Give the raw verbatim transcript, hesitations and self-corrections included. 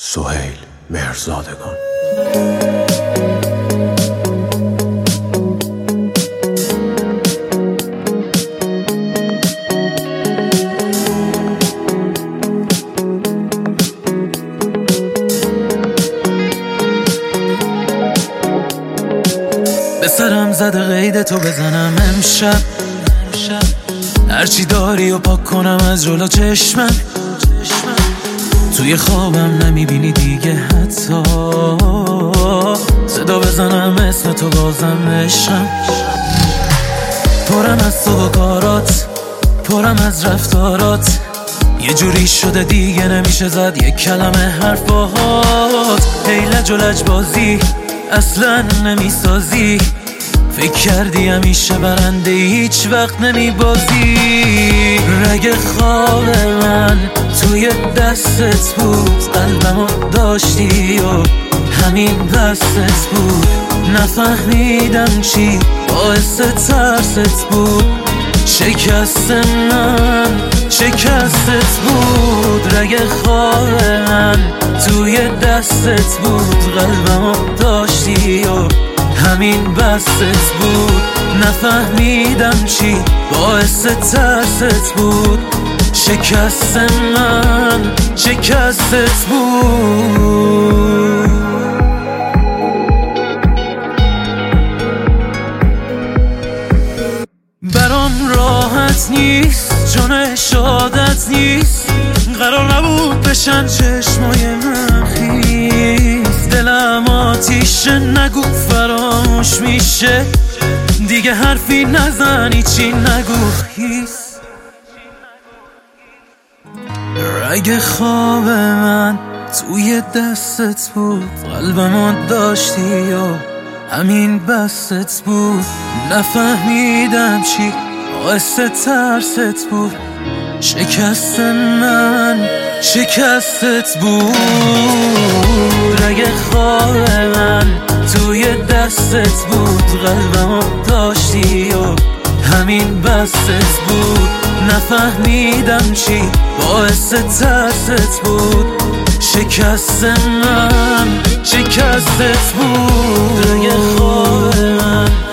سهیل مهرزادگان. به سرم زده قید تو بزنم امشب، هرچی داری و پاک کنم از جلو چشمم. توی خوابم نمیبینی دیگه حتی، صدا بزنم اسم تو بازم عشقم. پرم از تو و کارات، پرم از رفتارات، یه جوری شده دیگه نمیشه زد یک کلمه حرف باهات. هی لج و لج بازی اصلا نمیسازی، فکر کردی همیشه برنده هیچ وقت نمیبازی. رگ خواب من توی دستت بود، قلبمو داشتی و همین بستت بود. نفهمیدم چی باعث ترست بود، شکست من شکستت بود. رگ خواب من توی دستت بود، قلبمو داشتی و همین بستت بود. نفهمیدم چی باعث ترست بود، شکست من شکستت بود. برام راحت نیست، چون شادت نیست، قرار نبود بشن چشمای من خیس. دلم آتیشه نگو فراموش میشه، دیگه حرفی نزنی چی نگو خیس. رگ خواب من توی دستت بود، قلبمو داشتی و همین بستت بود. نفهمیدم چی باعث ترست بود، شکست من شکستت بود. رگ خواب من توی دستت بود، قلبمو داشتی و همین بستت بود. نفهمیدم چی باعث ترست بود، شکست من شکستت بود. رگ خواب من